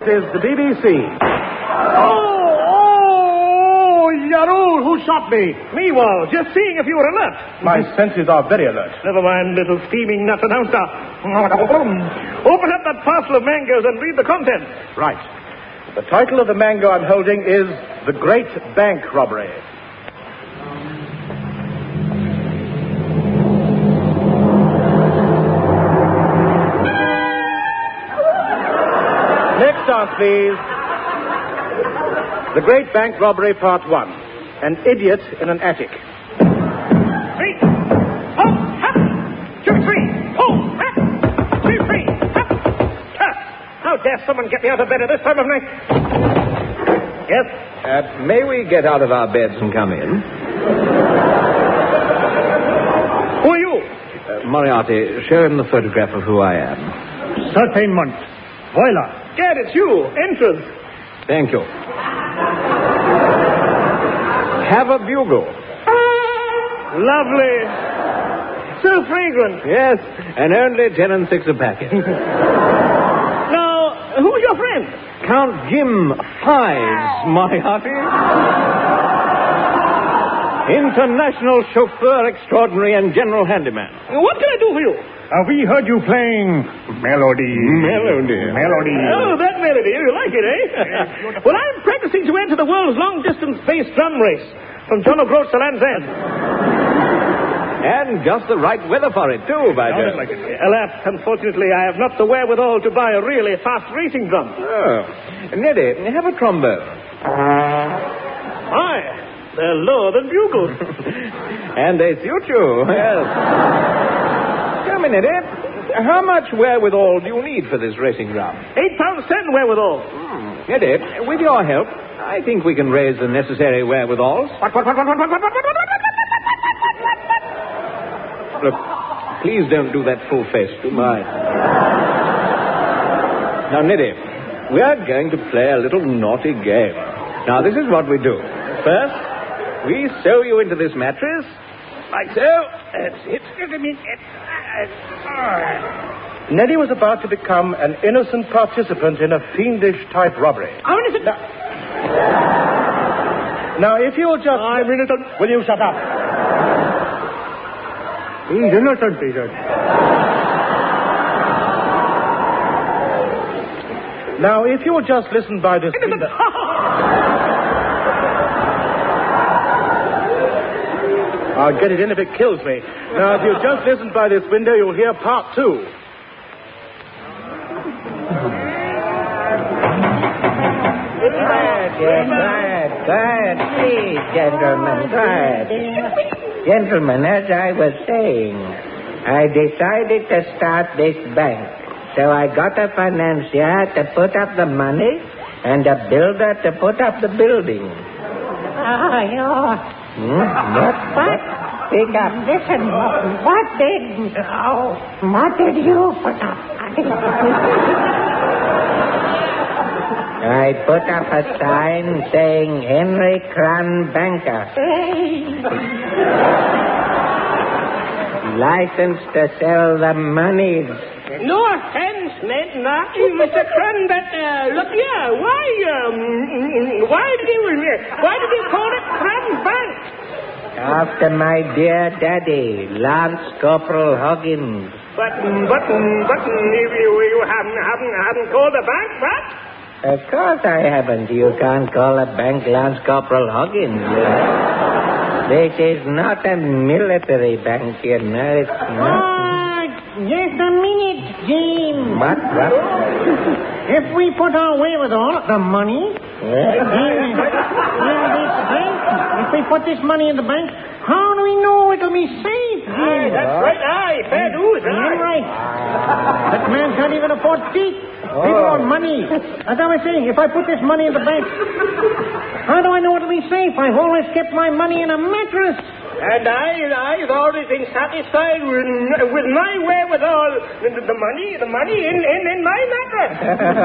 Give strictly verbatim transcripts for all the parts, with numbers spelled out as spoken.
is the B B C. Oh, oh, Yarul, who shot me? Me, Wall, just seeing if you were alert. My senses are very alert. Never mind, little steaming nut announcer. Open up that parcel of mangoes and read the contents. Right. The title of the mango I'm holding is The Great Bank Robbery. Next dance, please. The Great Bank Robbery, Part One. An idiot in an attic. Three. Oh, hop. Two, three. Oh, hop. Two, three. Hop. Huh. How dare someone get me out of bed at this time of night? Yes? Uh, may we get out of our beds and come in? Who are you? Uh, Moriarty, show him the photograph of who I am. Certainement. Voila. Gad, it's you. Entrance. Thank you. Have a bugle. Lovely. So fragrant. Yes, and only ten and six a packet. Now, who's your friend? Count Jim Fives, Moriarty. International chauffeur extraordinary and general handyman. What can I do for you? Uh, we heard you playing Melody. Melody. Melody. Oh, that melody. You like it, eh? Well, I'm practicing to enter the world's long-distance bass drum race from John O'Groats to Land's End. And just the right weather for it, too, by Jove. Like Alas, unfortunately, I have not the wherewithal to buy a really fast racing drum. Oh. Neddy, have a trombone. Why? They're lower than bugles. And they suit you, yes. Tell me, Neddy, how much wherewithal do you need for this racing drum? Eight pounds ten wherewithal. Hmm. Neddy, with your help, I think we can raise the necessary wherewithals. What, what, what, what, what, what, what, what, what, what? Look, please don't do that full face to mine. Now, Neddy, we are going to play a little naughty game. Now, this is what we do. First, we sew you into this mattress. Like so. That's it. Neddy was about to become an innocent participant in a fiendish-type robbery. How innocent? Now, now, if you'll just... I'm innocent. Will you shut up? He's innocent, he said. Now, if you'll just listen by this... Innocent. I'll get it in if it kills me. Now, if you just listen by this window, you'll hear part two. Quiet, yes, quiet, quiet, please, gentlemen, quiet. Gentlemen, as I was saying, I decided to start this bank. So I got a financier to put up the money and a builder to put up the building. Ah, yeah. Hmm? What? What? Speak up. Listen, what did... Oh, what did you put up? I put up a sign saying Henry Cran Banker. Licensed to sell the monies. No offense, Ned, not Mister Crun, but uh, look here, why, um, why did he, why did he call it Crun Bank? After my dear daddy, Lance Corporal Hoggins. But, but, but, you, you haven't, haven't, haven't called the bank, what? Of course I haven't. You can't call a bank Lance Corporal Hoggins. You know? This is not a military bank, you know. It's not. Uh, just a minute, Jim. What? What? If we put our wherewithal, the money, in, in this bank, if we put this money in the bank, how do we know it'll be safe, Jim? Aye, that's right, aye, fair dues, aye. You're right. That man can't even afford teeth. People want money. As I was saying, if I put this money in the bank, how do I know it'll be safe? I've always kept my money in a mattress. And I, I've always been satisfied with, with my wherewithal. The, the money, the money in, in, in my mattress.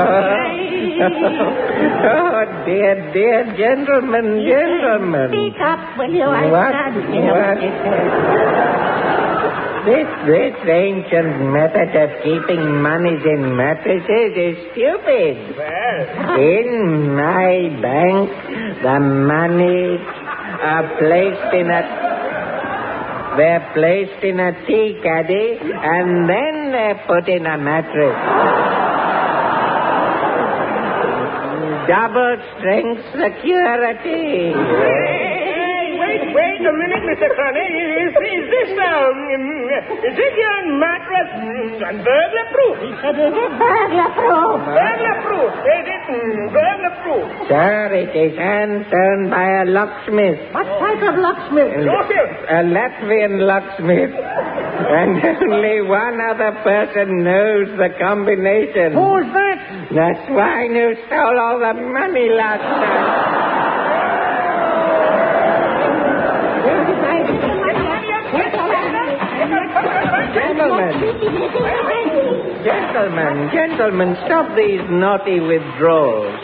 Oh, dear, dear gentlemen, gentlemen. Speak up, will you? I What? can't What? help it. This, this ancient method of keeping monies in mattresses is stupid. Well, In my bank, the money are placed in a... They're placed in a tea caddy, and then they're put in a mattress. Double strength security. hey, wait, wait a minute, Mister Connie. Is, is this, um, is this your mattress mm, burglar-proof? He said, is it burglar-proof? Burglar-proof. Is it mm, burglar-proof? Sir, it is hand turned by a locksmith. What type of locksmith? Joseph. A Latvian locksmith. And only one other person knows the combination. Who's that? The swine who stole all the money last night. Gentlemen, gentlemen, gentlemen, stop these naughty withdrawals.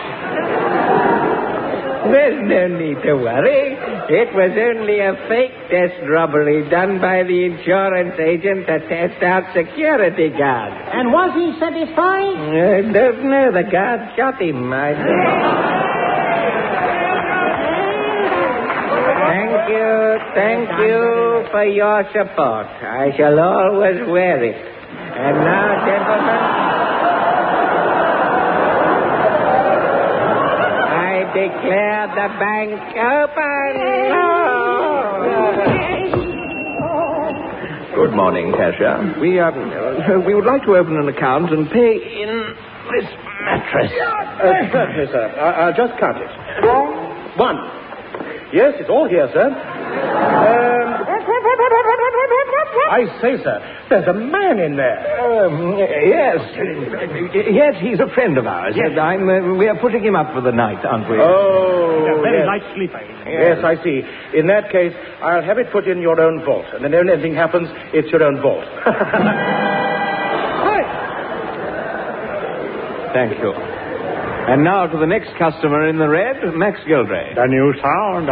There's no need to worry. It was only a fake test robbery done by the insurance agent to test out security guards. And was he satisfied? I don't know. The guard shot him, I think. Thank you, thank you for your support. I shall always wear it. And now, gentlemen, I declare the bank open. Good morning, cashier. We, uh, we would like to open an account and pay in this mattress. Uh, certainly, sir. I- I'll just count it. One. Yes, it's all here, sir. Um, I say, sir, there's a man in there. Um, yes. Yes, he's a friend of ours. Yes. I'm, uh, we are putting him up for the night, aren't we? Oh, A very yes. light sleeper. Yes, I see. In that case, I'll have it put in your own vault. And then if anything happens, it's your own vault. Thank you. And now to the next customer in the red, Max Gilray. The new sound.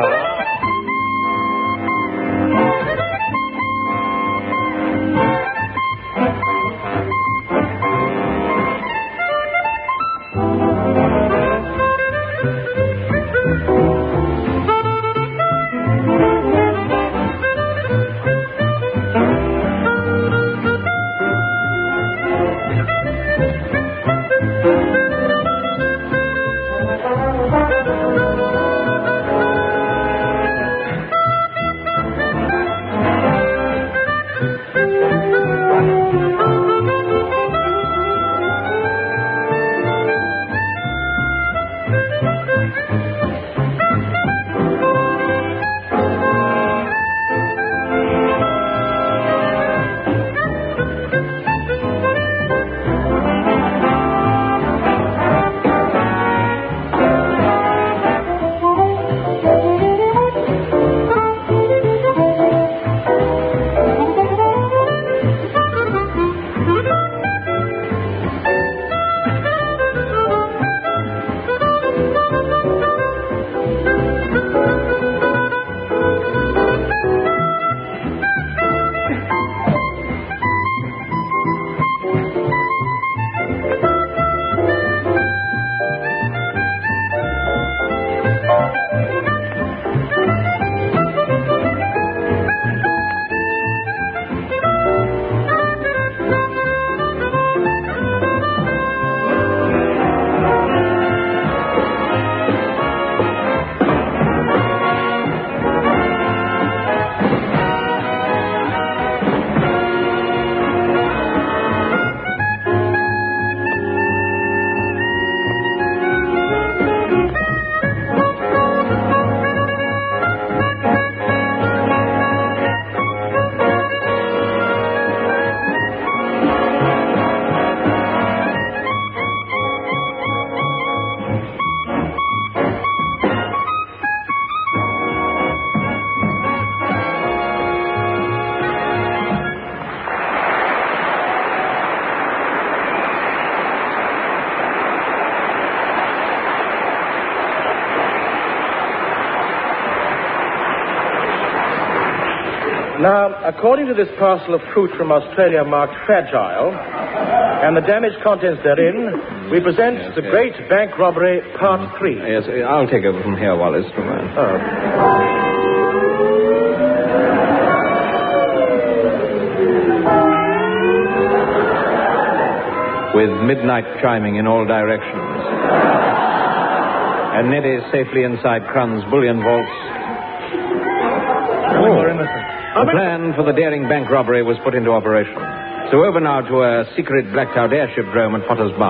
Now, according to this parcel of fruit from Australia marked fragile, and the damaged contents therein, we present yes, the yes. Great Bank Robbery, Part three. Yes, I'll take over from here, Wallace. From Oh. With midnight chiming in all directions, and Neddy safely inside Crun's bullion vaults, Oh. We're innocent. the plan for the daring bank robbery was put into operation. So over now to a secret blacked-out airship drome at Potter's Bar.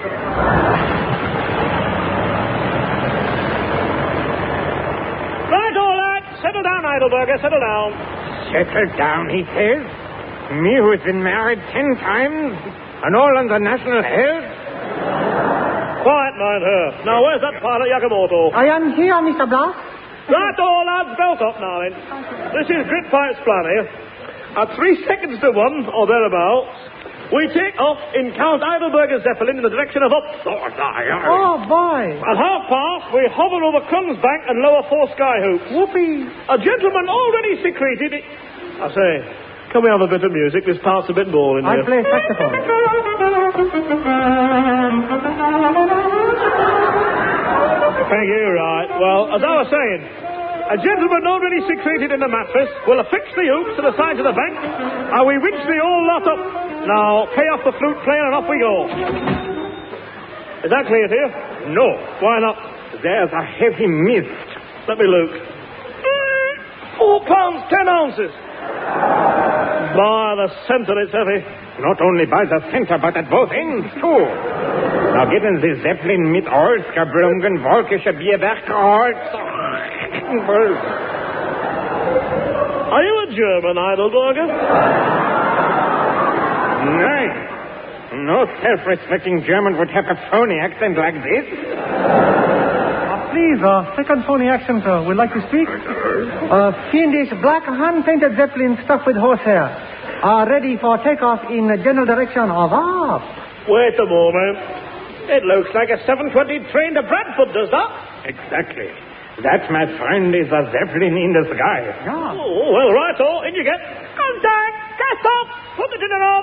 Right, all right. Settle down, Heidelberger. Settle down. Settle down, he says. Me who's been married ten times and all on the national health. Quiet, mind her. Now, where's that pilot Yakamoto? I am here, Mister Blas. Right, all lads, belt up now, then. This is Grit Pipe's plan here. At three seconds to one, or thereabouts, we take off in Count Heidelberger's Zeppelin in the direction of Upthorne. Oh, boy. At half past, we hover over Crum's Bank and lower four sky hoops. Whoopee. A gentleman already secreted it. I say, can we have a bit of music? This part's a bit boring I here. play saxophone. Thank you, right. Well, as I was saying, a gentleman already secreted in the mattress will affix the hoops to the sides of the bank, and we winch the whole lot up. Now, pay off the flute player and off we go. Is that clear to you? No. Why not? There's a heavy mist. Let me look. Four pounds, ten ounces. By the centre, it's heavy. Not only by the center, but at both ends, too. Now get in the Zeppelin mit Holz, gebrungen, wolkische Bierwerk Holz. Are you a German, Heidelberger? Nein. No self-respecting German would have a phony accent like this. Please, uh, second phony accent, uh, we'd like to speak. Uh, fiendish black hand-painted Zeppelin stuffed with horsehair are ready for takeoff in the general direction of up. Wait a moment. It looks like a seven twenty train to Bradford, does that? Exactly. That, my friend, is a Zeppelin in the sky. Yeah. Oh, well, right, oh, in you get. Contact! Cast off! Put the dinner off!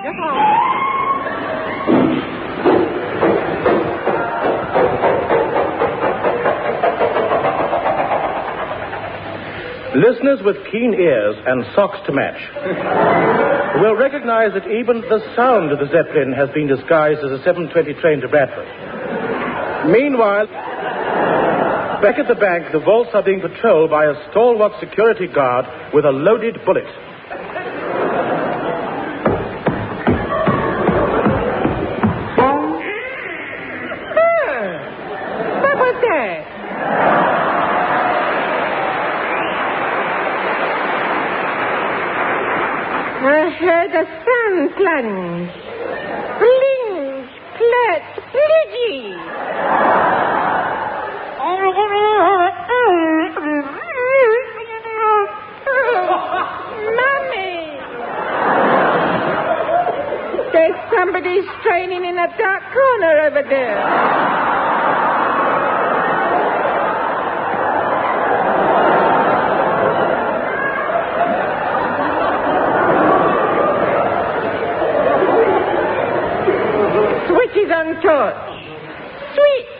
Listeners with keen ears and socks to match will recognize that even the sound of the Zeppelin has been disguised as a seven twenty train to Bradford. Meanwhile, back at the bank, the vaults are being patrolled by a stalwart security guard with a loaded bullet. What was that? I heard a sound plunge. Blinge, plat, plidgy. Mommy! There's somebody straining in a dark corner over there. Switch is on torch. Switch.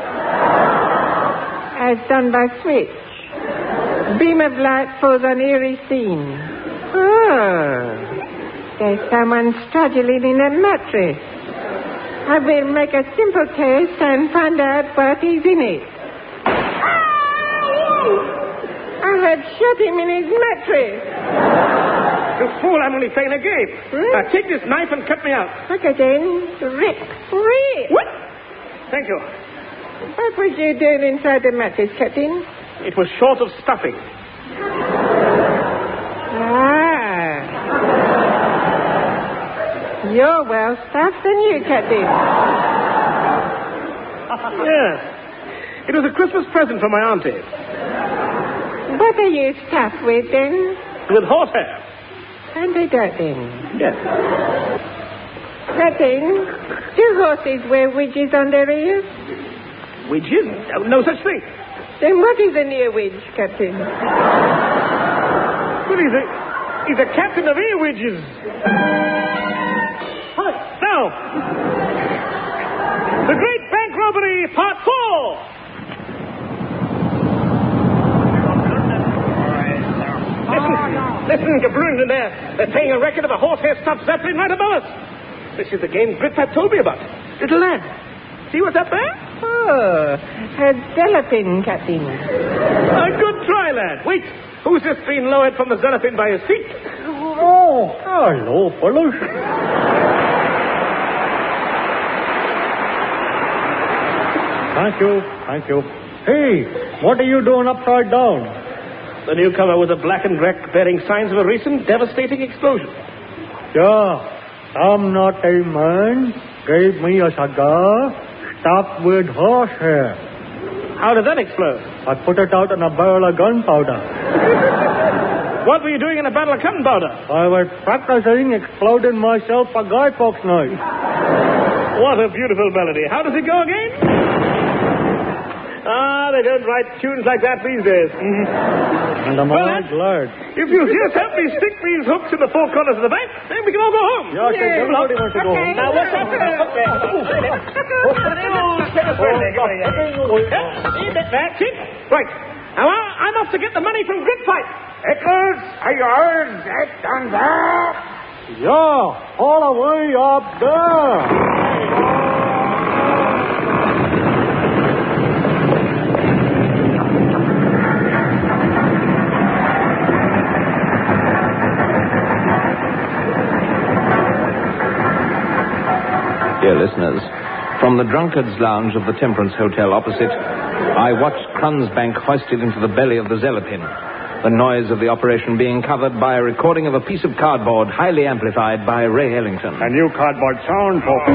As done by switch. Beam of light falls on eerie scene. Oh. There's someone struggling in a mattress. I will make a simple test and find out what is in it. I had shot him in his mattress. You fool, I'm only playing a game. Hmm? Now, take this knife and cut me out. Look again. Rip. Rip. What? Thank you. What was you doing inside the mattress, Captain? It was short of stuffing. Ah. You're well stuffed than you, Captain. Yes. It was a Christmas present for my auntie. What are you stuffed with, then? With horsehair. And they don't, then. Yes. Captain, do horses wear widges on their ears? Widges? No, no such thing. Then what is an ear widge, Captain? What is it? He's a captain of earwidges. Hi. Now, the Great Bank Robbery, Part Four. Listen, listen, Gabrun in there. They're playing a record of a horsehair stuffed zeppelin right above us. This is the game Gritfat told me about. Little lad, see what's up there? Oh, a Zeppelin, Captain. A good try, lad. Wait, who's just been lowered from the Zeppelin by his feet? Oh, hello, fellows. Thank you, thank you. Hey, what are you doing upside down? The newcomer was a blackened wreck bearing signs of a recent devastating explosion. Yeah, some naughty man gave me a cigar stuffed with horsehair. How did that explode? I put it out in a barrel of gunpowder. What were you doing in a barrel of gunpowder? I was practicing exploding myself a Guy Fawkes night. What a beautiful melody. How does it go again? Ah, they don't write tunes like that these days. And I'm Well, all lad, glad. if you'll just help me stick these hooks in the four corners of the bank, then we can all go home. Yeah, I think everybody wants to go home. Now, what's up with that hook there? That's it. Right. Now, I'm off to get the money from Gritfight. Eccles, are yours? That done there? Yeah, all the way up there. Dear listeners, from the drunkard's lounge of the Temperance Hotel opposite, I watched Krunsbank hoisted into the belly of the Zelepin, the noise of the operation being covered by a recording of a piece of cardboard highly amplified by Ray Ellington. A new cardboard sound, folks.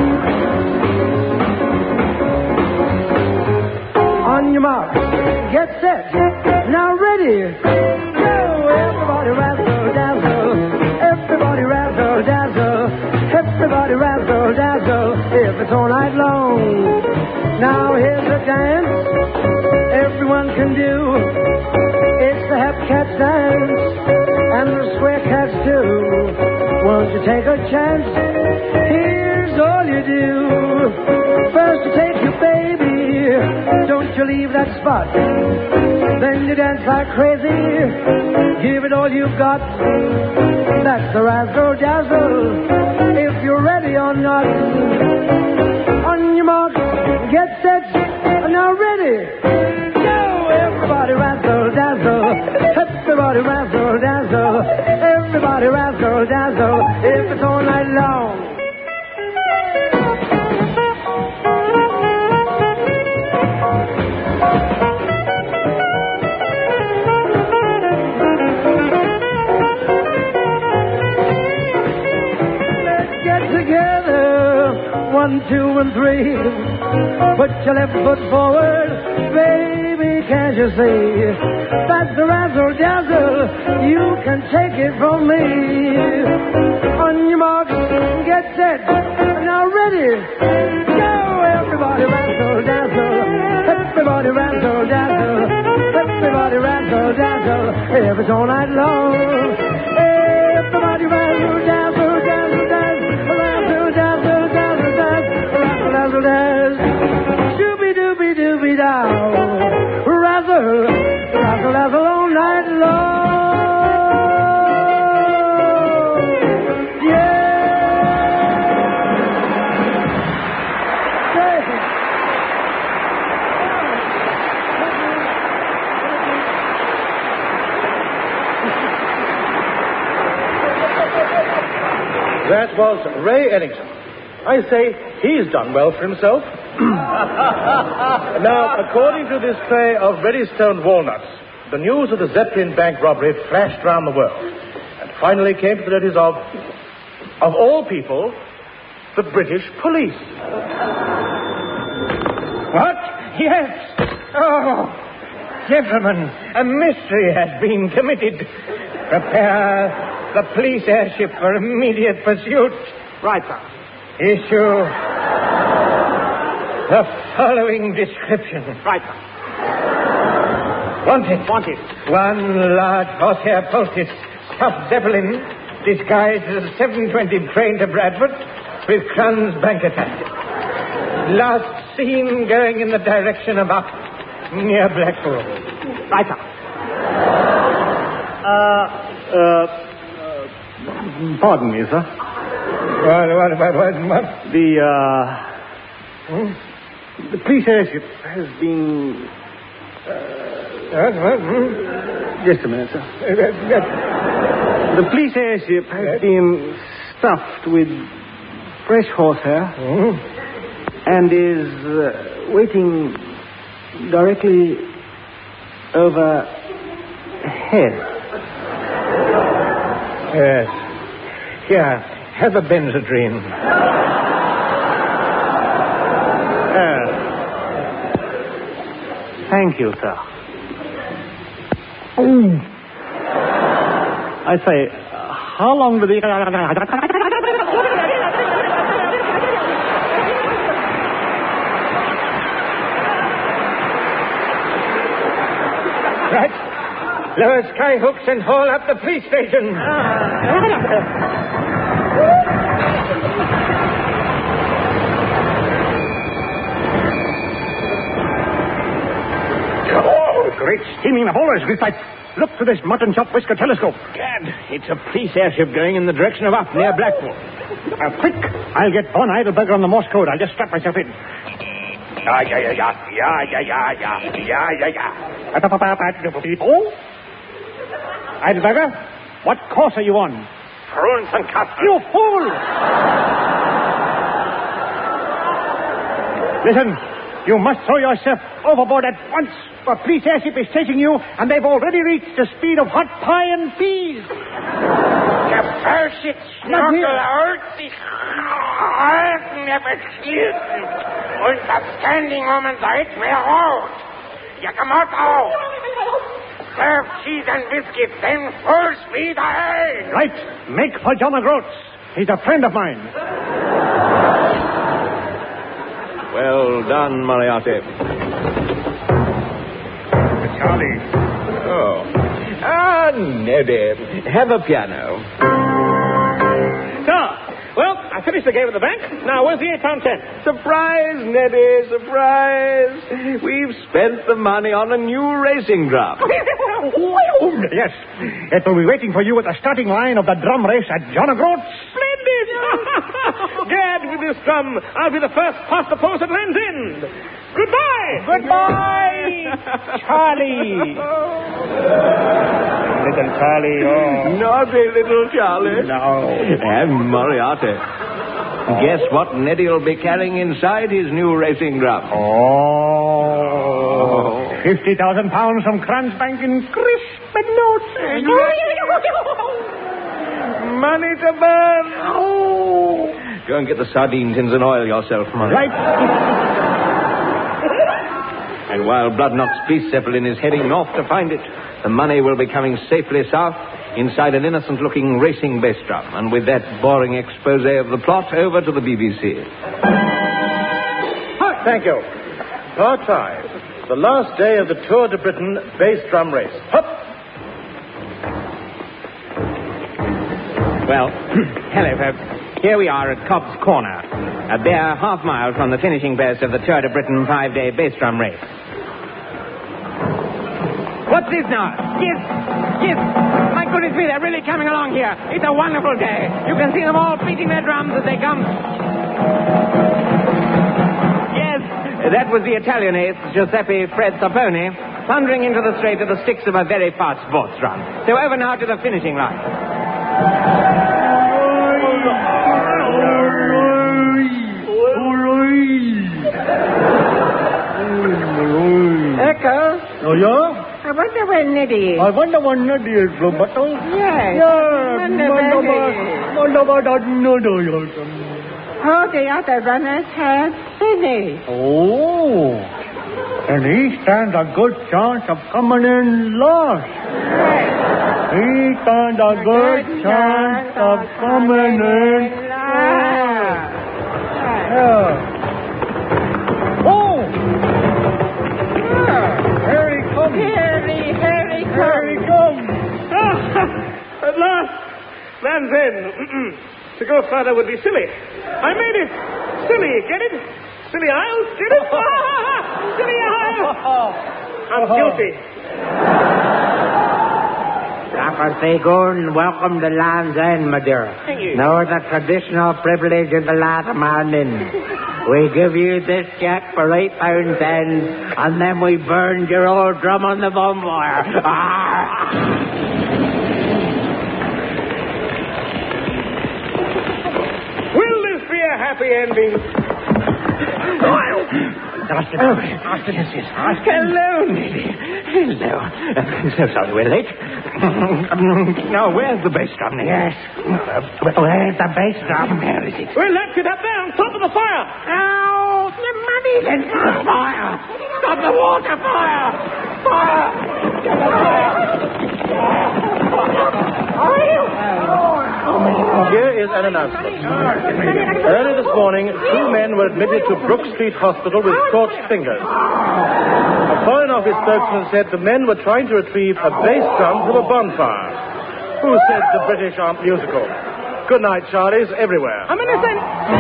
On your mark, get set, now ready. Go, everybody razzle dazzle, everybody razzle dazzle, everybody razzle dazzle, if it's all night long. Now here's a dance everyone can do. It's the Hep Cats dance and the Square Cats too. Won't you take a chance? Here's all you do. First you take your baby, don't you leave that spot. Then you dance like crazy, give it all you've got. That's the razzle dazzle, if you're ready or not. On your mark, get set, now ready. Go, everybody razzle dazzle, everybody razzle dazzle, everybody razzle dazzle, if it's all night long. One, two, and three. Put your left foot forward, baby, can't you see? That's the razzle dazzle, you can take it from me. On your mark, get set, now ready. Go, everybody razzle dazzle, everybody razzle dazzle, everybody razzle dazzle, if it's all night long. Everybody razzle dazzle, dazzle, dazzle, razzle dazzle, dazzle, dazzle, razzle dazzle, dooby dooby dooby dow, razzle, razzle dazzle all night long. Yeah. That was Ray Ellington. I say he's done well for himself. Now, according to this tray of Reddystone walnuts, the news of the Zeppelin bank robbery flashed round the world and finally came to the notice of, of all people, the British police. What? Yes. Oh, gentlemen, a mystery has been committed. Prepare the police airship for immediate pursuit. Right, sir. Issue the following description. Right, sir. Wanted. Wanted. One large horsehair poultice Top Zeppelin, disguised as a seven twenty train to Bradford with Kranz bank attached. Last seen going in the direction of up near Blackpool. Right up. Uh, uh, uh, pardon me, sir. What, what, what, what, what? The, uh... Hmm? The police airship has been... Uh, what, what? Hmm? Just a minute, sir. Uh, uh, The police airship has Yes. been stuffed with fresh horsehair hmm? and is uh, waiting directly overhead. Yes. Here, have a Benzedrine. Uh, thank you, sir. Mm. I say, uh, how long do the... Right. Lower sky hooks and haul up the police station. Oh, great steaming of oars, this type. Look to this mutton chop whisker telescope. Gad, it's a police airship going in the direction of up near Blackpool. Uh, quick! I'll get Von Heidelberger on the Morse code. I'll just strap myself in. Yeah, yeah, yeah, yeah, yeah, yeah, yeah, yeah, yeah, yeah, yeah. Oh? Heidelberger, what course are you on? Prunes and custard. You fool! Listen, you must throw yourself overboard at once. A police airship is chasing you, and they've already reached the speed of hot pie and peas. Der Verschitt Not here. Schnuckel sich halten, er beschließen. Und das Standing Moment seid mehr rot. Ja, come out out. Serve cheese and biscuits, then full speed ahead. Right. Make for John O'Groats. He's a friend of mine. Well done, Moriarty. Charlie. Oh. Ah, Neddy. Have a piano. So, well, I finished the game at the bank. Now, where's the eight-pound ten? Surprise, Neddy, surprise. We've spent the money on a new racing drum. Yes. It will be waiting for you at the starting line of the drum race at John O'Groats. Splendid! Gad, with this drum, I'll be the first past the post at Land's End. Goodbye! Goodbye, Charlie. Little Charlie, oh. Naughty little Charlie. No. And Moriarty. Guess what Neddy will be carrying inside his new racing drum? Oh. Fifty thousand pounds from Kranz Bank in crisp notes. Money to burn. Oh. Go and get the sardine tins and oil yourself, Murray. Right. And while Bloodknot's police zeppelin is heading north to find it, the money will be coming safely south inside an innocent-looking racing bass drum. And with that boring expose of the plot, over to the B B C. Hi, thank you. Part five. The last day of the Tour de Britain bass drum race. Hup! Well, hello, folks. Here we are at Cobb's Corner, a bare half mile from the finishing post of the Tour de Britain five-day bass drum race. What's this now? Yes, yes. My goodness me, they're really coming along here. It's a wonderful day. You can see them all beating their drums as they come. Yes, that was the Italian ace, Giuseppe Fred Sapone, thundering into the straight to the sticks of a very fast sports drum. So over now to the finishing line. Echo, Oh, yeah? I wonder where Neddy is. I wonder what Neddy is, Roberto. Yes. Yeah. Wonder where he is. Wonder what I know. All the other runners have finished. Oh. And he stands a good chance of coming in last. Yes. He stands a good chance of coming in last. Yeah. Oh! Yeah. Here he comes. Here he, here he Here he comes. comes. At last! Land's End. To go further would be silly. I made it. Silly, get it? Silly Isles, get it? Silly Isles. I'm guilty. Papa Seagoon, welcome to Land's End, my dear. Thank you. Know the traditional privilege of the last man in. We give you this check for eight pounds ten, and then we burned your old drum on the bonfire. Will this be a happy ending? Austin. Oh, Austin, this is Austin. Hello, Nellie. Hello. Uh, I'm so sorry we're late. Now, where's the bass drum, Nellie? Yes. Uh, where's the bass drum? Where is it? We're left it up there on top of the fire. Oh, the money! Then stop fire! Stop the water fire! Fire! Get the fire! Here is an announcement. Early this morning, two men were admitted to Brook Street Hospital with scorched fingers. A Foreign Office spokesman said the men were trying to retrieve a bass drum from a bonfire. Who said the British aren't musical? Good night, Charlies, everywhere. I'm innocent.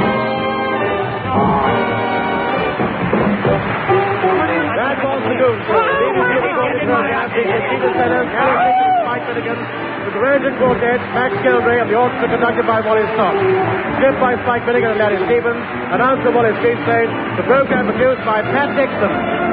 That was the Goon Show. B B C recorded broadcasting with Peter Sellers, Harry Higgins, Mike Finnegan, with the Virgin Quartet, Max Gilray, and the orchestra conducted by Wally Scott. Script by Spike Finnegan and Larry Stevens. Announcer Wallace Greenslade. The program produced by Pat Dixon.